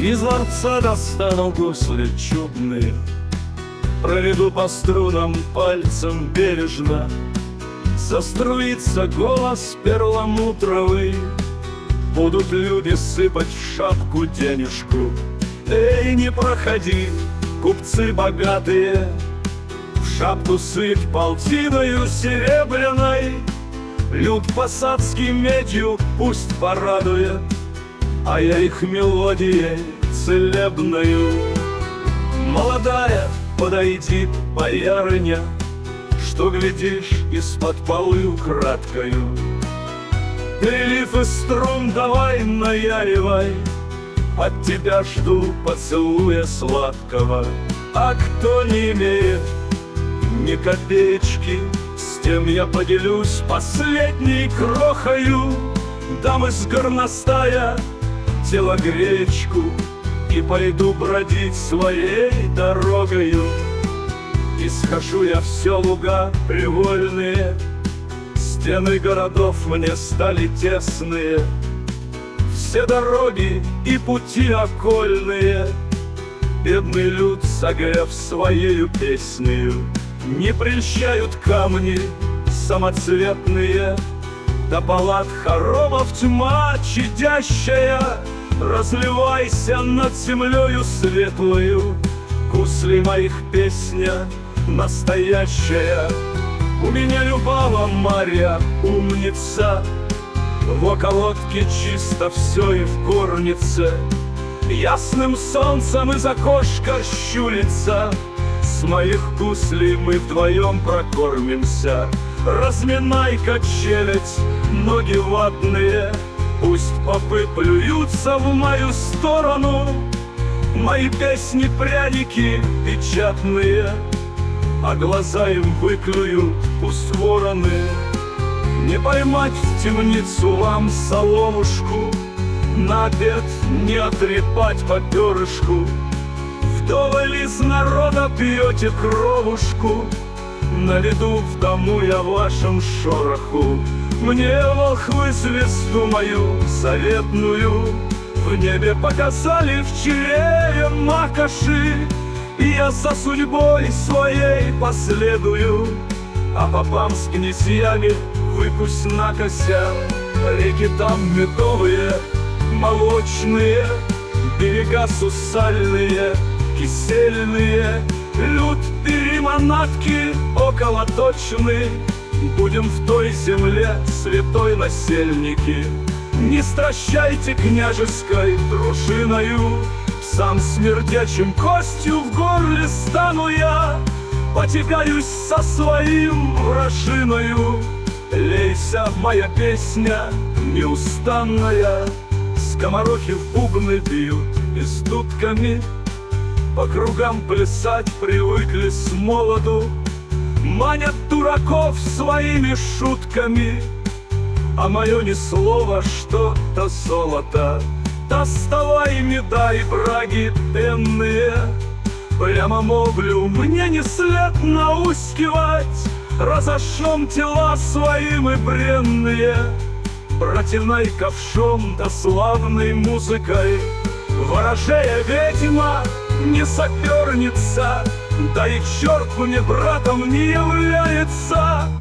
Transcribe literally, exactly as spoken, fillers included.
Из ларца достану гусли чудные, проведу по струнам пальцем бережно. Заструится голос перламутровый, будут люди сыпать в шапку денежку. Эй, не проходи, купцы богатые, в шапку сыпь полтиною серебряной. Люд посадский медью пусть порадует, а я их мелодией целебною. Молодая, подойди, боярыня, что глядишь из-под полы украдкою. Прилив из струн давай наяривай, от тебя жду поцелуя сладкого. А кто не имеет ни копеечки, с тем я поделюсь последней крохою. Дам из горностая телогречку и пойду бродить своей дорогою. И схожу я все луга привольные, стены городов мне стали тесные. Все дороги и пути окольные бедный люд, согрев своею песнею. Не прельщают камни самоцветные, до палат хоромов тьма чадящая. Разливайся над землею светлою, гусли моих песня настоящая. У меня любава Марья умница, в околотке чисто все и в горнице. Ясным солнцем из окошка щурится, с моих гуслей мы вдвоем прокормимся. Разминай-ка челядь, ноги ватные, пусть попы плюются в мою сторону. Мои песни пряники печатные, а глаза им выклюют пусть вороны. Не поймать в темницу вам соломушку, на обед не отрепать по перышку. Вдоволь из народа пьете кровушку, на виду в дому я вашем шороху. Мне волхвы звезду мою заветную в небе показали в чреве макоши. И я за судьбой своей последую, а попам с князьями выпусть накося. Реки там медовые, молочные, берега сусальные, кисельные. Люд переманатки околоточны, будем в той земле святой насельники. Не стращайте княжеской дружиною, сам смердячим костью в горле стану я. Потягаюсь со своим вражиною, лейся, моя песня неустанная. Скоморохи в бубны бьют и с дудками, по кругам плясать привыкли с молоду. Манят дураков своими шутками, а мое ни слова, что-то золото. Доставай меда и браги пенные, прямо моблю мне не след наускивать. Разошьем тела своим и бренные, протянай ковшом да славной музыкой. Ворожея ведьма не соперница, да и черт мне братом не является.